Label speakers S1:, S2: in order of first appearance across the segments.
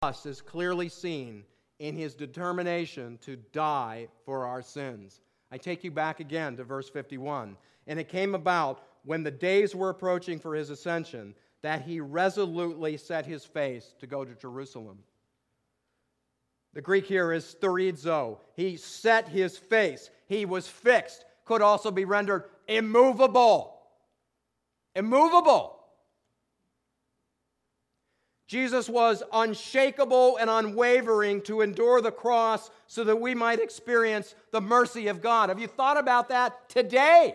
S1: Us is clearly seen in his determination to die for our sins. I take you back again to verse 51. And it came about when the days were approaching for his ascension that he resolutely set his face to go to Jerusalem. The Greek here is sterizo. He set his face. He was fixed. Could also be rendered immovable. Immovable. Jesus was unshakable and unwavering to endure the cross so that we might experience the mercy of God. Have you thought about that today?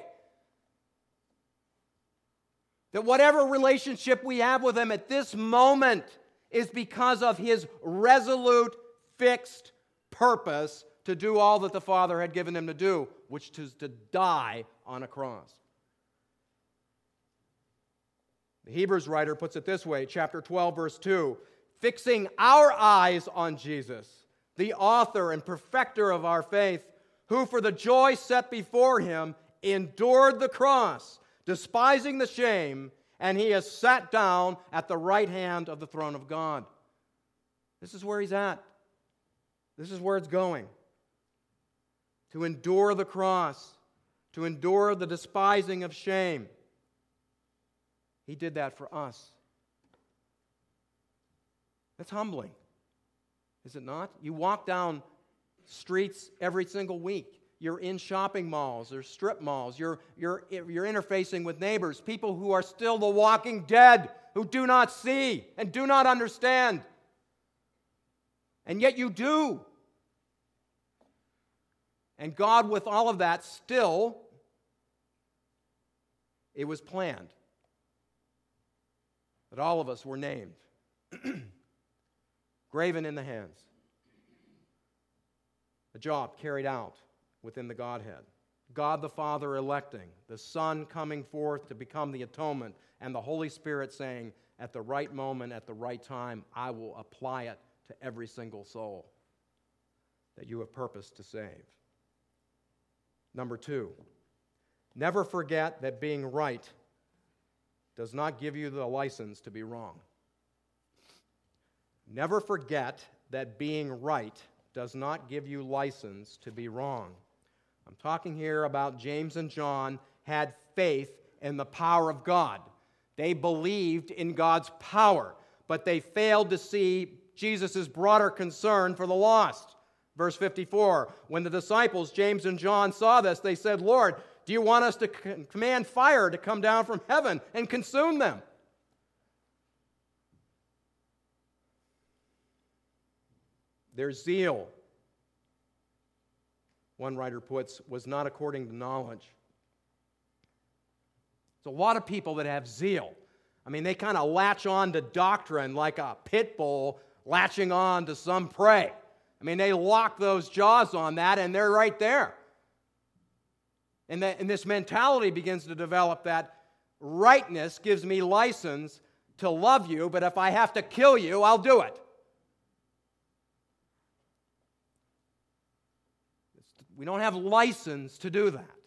S1: That whatever relationship we have with Him at this moment is because of His resolute, fixed purpose to do all that the Father had given Him to do, which is to die on a cross. The Hebrews writer puts it this way, chapter 12, verse 2, fixing our eyes on Jesus, the author and perfecter of our faith, who for the joy set before Him endured the cross, despising the shame, and He has sat down at the right hand of the throne of God. This is where He's at. This is where it's going. To endure the cross, to endure the despising of shame. He did that for us. That's humbling, is it not? You walk down streets every single week. You're in shopping malls or strip malls. You're interfacing with neighbors, people who are still the walking dead, who do not see and do not understand. And yet you do. And God, with all of that, still, it was planned that all of us were named, graven in the hands, a job carried out within the Godhead, God the Father electing, the Son coming forth to become the atonement, and the Holy Spirit saying, at the right moment, at the right time, I will apply it to every single soul that you have purposed to save. Number 2, never forget that being right does not give you the license to be wrong. Never forget that being right does not give you license to be wrong. I'm talking here about James and John had faith in the power of God. They believed in God's power, but they failed to see Jesus' broader concern for the lost. Verse 54, when the disciples, James and John, saw this, they said, Lord, do you want us to command fire to come down from heaven and consume them? Their zeal, one writer puts, was not according to knowledge. There's a lot of people that have zeal. I mean, they kind of latch on to doctrine like a pit bull latching on to some prey. I mean, they lock those jaws on that and they're right there. And this mentality begins to develop that rightness gives me license to love you, but if I have to kill you, I'll do it. We don't have license to do that.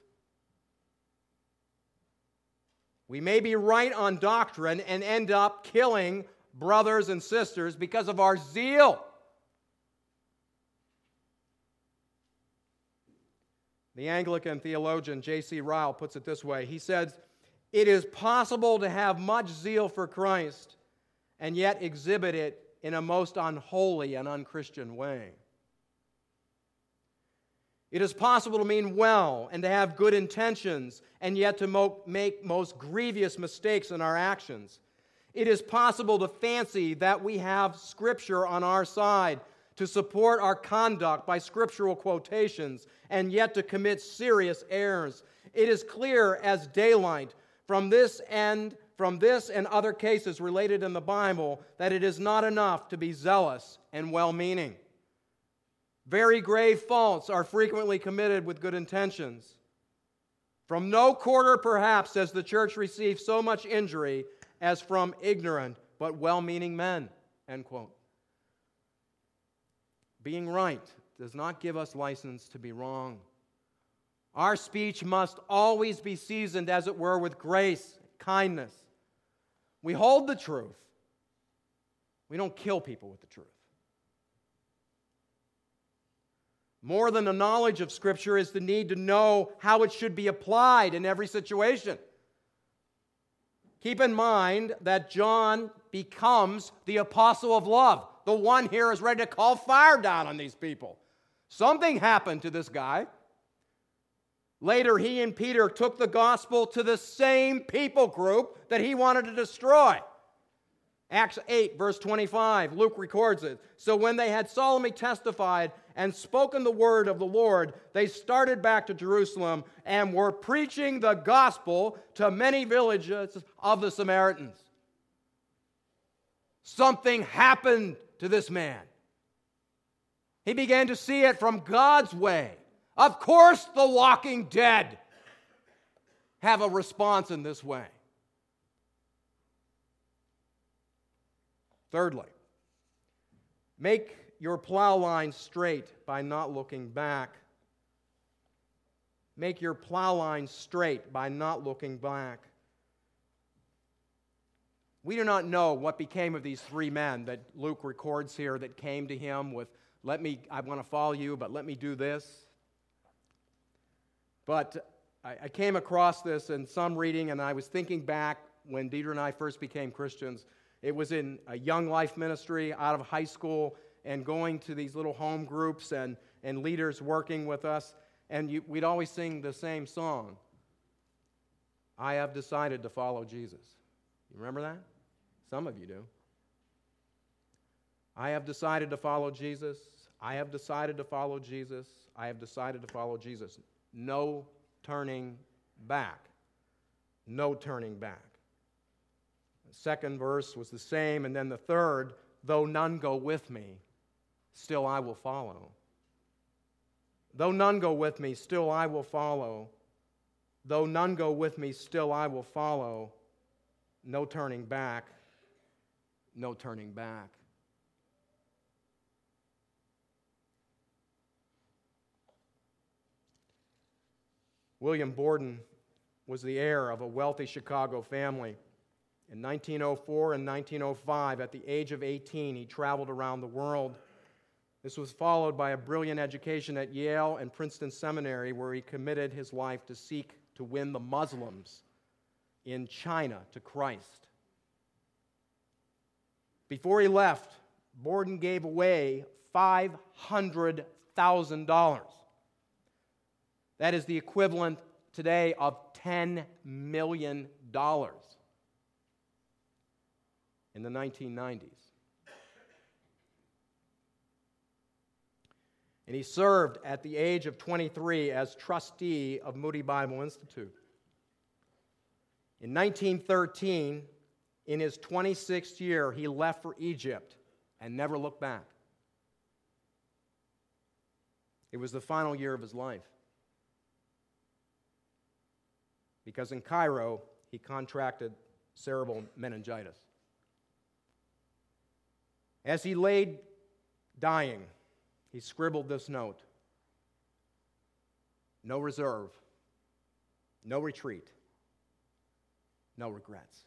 S1: We may be right on doctrine and end up killing brothers and sisters because of our zeal. The Anglican theologian J.C. Ryle puts it this way. He says, it is possible to have much zeal for Christ and yet exhibit it in a most unholy and unchristian way. It is possible to mean well and to have good intentions and yet to make most grievous mistakes in our actions. It is possible to fancy that we have Scripture on our side to support our conduct by scriptural quotations, and yet to commit serious errors. It is clear as daylight from this and other cases related in the Bible that it is not enough to be zealous and well-meaning. Very grave faults are frequently committed with good intentions. From no quarter, perhaps, has the church received so much injury as from ignorant but well-meaning men. End quote. Being right does not give us license to be wrong. Our speech must always be seasoned, as it were, with grace, kindness. We hold the truth. We don't kill people with the truth. More than the knowledge of Scripture is the need to know how it should be applied in every situation. Keep in mind that John becomes the apostle of love. The one here is ready to call fire down on these people. Something happened to this guy. Later, he and Peter took the gospel to the same people group that he wanted to destroy. Acts 8, verse 25, Luke records it. So when they had solemnly testified and spoken the word of the Lord, they started back to Jerusalem and were preaching the gospel to many villages of the Samaritans. Something happened to this man. He began to see it from God's way. Of course, the walking dead have a response in this way. Thirdly, make your plow line straight by not looking back. Make your plow line straight by not looking back. We do not know what became of these three men that Luke records here that came to him with, I want to follow you, but let me do this. But I came across this in some reading, and I was thinking back when Deidre and I first became Christians. It was in a young life ministry out of high school and going to these little home groups and leaders working with us. And we'd always sing the same song. I have decided to follow Jesus. You remember that? Some of you do. I have decided to follow Jesus. I have decided to follow Jesus. I have decided to follow Jesus. No turning back. No turning back. The second verse was the same, and then the third, though none go with me, still I will follow. Though none go with me, still I will follow. Though none go with me, still I will follow. No turning back. No turning back. William Borden was the heir of a wealthy Chicago family. In 1904 and 1905, at the age of 18, he traveled around the world. This was followed by a brilliant education at Yale and Princeton Seminary, where he committed his life to seek to win the Muslims in China to Christ. Before he left, Borden gave away $500,000. That is the equivalent today of $10 million in the 1990s. And he served at the age of 23 as trustee of Moody Bible Institute. In 1913, in his 26th year, he left for Egypt and never looked back. It was the final year of his life. Because in Cairo, he contracted cerebral meningitis. As he lay dying, he scribbled this note: no reserve, no retreat, no regrets.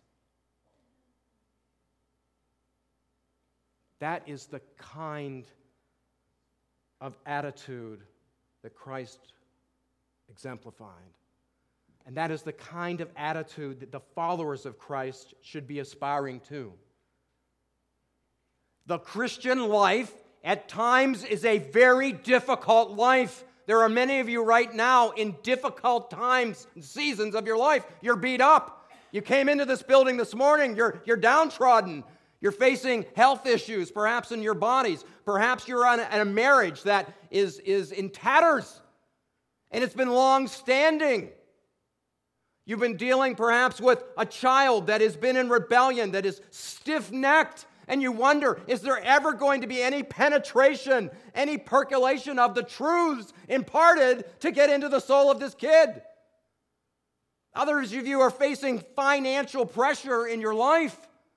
S1: That is the kind of attitude that Christ exemplified. And that is the kind of attitude that the followers of Christ should be aspiring to. The Christian life at times is a very difficult life. There are many of you right now in difficult times and seasons of your life. You're beat up. You came into this building this morning. You're downtrodden. You're facing health issues, perhaps in your bodies. Perhaps you're in a marriage that is in tatters, and it's been long-standing. You've been dealing perhaps with a child that has been in rebellion, that is stiff-necked, and you wonder, is there ever going to be any penetration, any percolation of the truths imparted to get into the soul of this kid? Others of you are facing financial pressure in your life.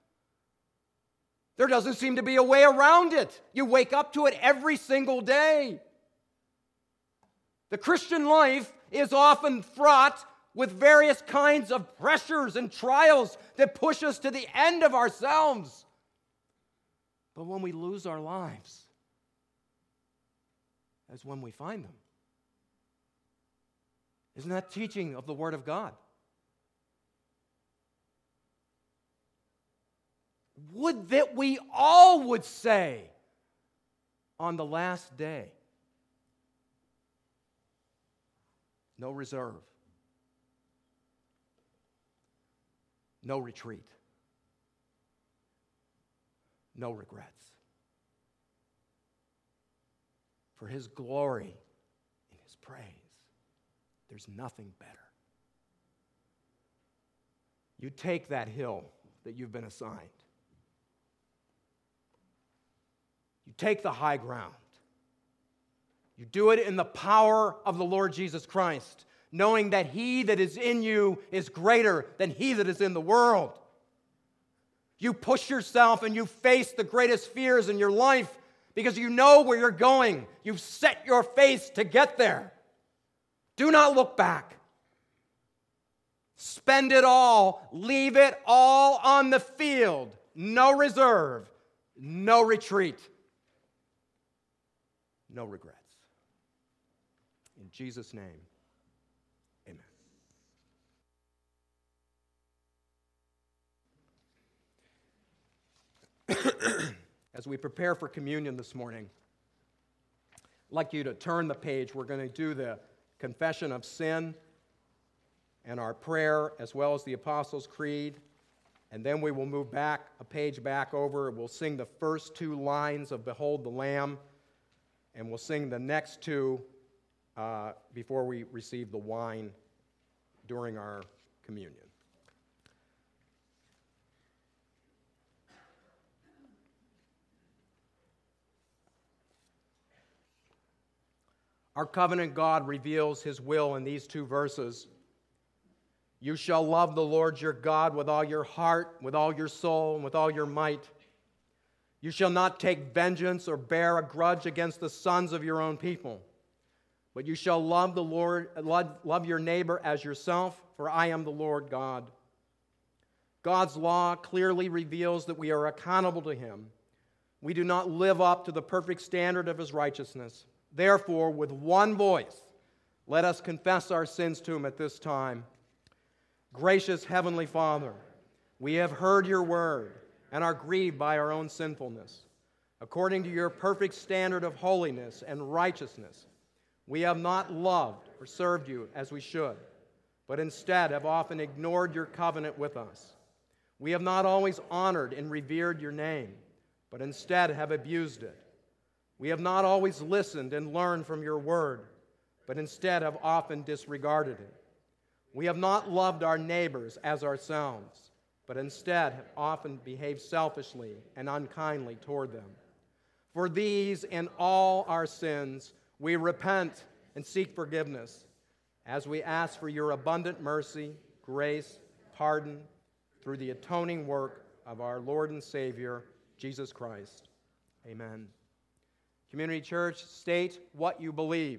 S1: There doesn't seem to be a way around it. You wake up to it every single day. The Christian life is often fraught with various kinds of pressures and trials that push us to the end of ourselves. But when we lose our lives, as when we find them. Isn't that teaching of the Word of God? Would that we all would say on the last day, no reserve, no retreat, no regrets. For His glory and His praise, there's nothing better. You take that hill that you've been assigned. You take the high ground. You do it in the power of the Lord Jesus Christ, knowing that He that is in you is greater than he that is in the world. You push yourself and you face the greatest fears in your life because you know where you're going. You've set your face to get there. Do not look back. Spend it all. Leave it all on the field. No reserve. No retreat. No regrets. In Jesus' name, amen. As we prepare for communion this morning, I'd like you to turn the page. We're going to do the confession of sin and our prayer as well as the Apostles' Creed. And then we will move back, a page back over. We'll sing the first two lines of Behold the Lamb. And we'll sing the next two before we receive the wine during our communion. Our covenant God reveals His will in these two verses. You shall love the Lord your God with all your heart, with all your soul, and with all your might. You shall not take vengeance or bear a grudge against the sons of your own people, but you shall love the Lord, love your neighbor as yourself, for I am the Lord God. God's law clearly reveals that we are accountable to Him. We do not live up to the perfect standard of His righteousness. Therefore, with one voice, let us confess our sins to Him at this time. Gracious Heavenly Father, we have heard your word and are grieved by our own sinfulness. According to your perfect standard of holiness and righteousness, we have not loved or served you as we should, but instead have often ignored your covenant with us. We have not always honored and revered your name, but instead have abused it. We have not always listened and learned from your word, but instead have often disregarded it. We have not loved our neighbors as ourselves, but instead have often behaved selfishly and unkindly toward them. For these and all our sins, we repent and seek forgiveness as we ask for your abundant mercy, grace, pardon through the atoning work of our Lord and Savior, Jesus Christ. Amen. Community Church, state what you believe.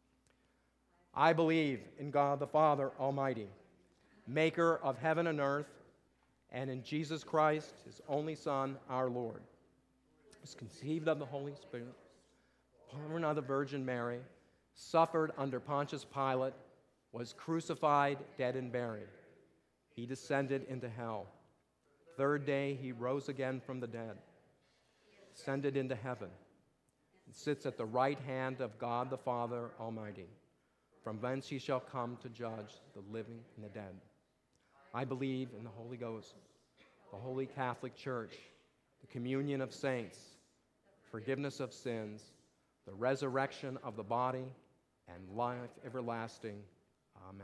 S1: I believe in God the Father Almighty, maker of heaven and earth, and in Jesus Christ, His only Son, our Lord. He was conceived of the Holy Spirit, born of the Virgin Mary, suffered under Pontius Pilate, was crucified, dead, and buried. He descended into hell. Third day, He rose again from the dead, ascended into heaven, and sits at the right hand of God the Father Almighty. From whence He shall come to judge the living and the dead. I believe in the Holy Ghost, the Holy Catholic Church, the communion of saints, forgiveness of sins, the resurrection of the body, and life everlasting. Amen.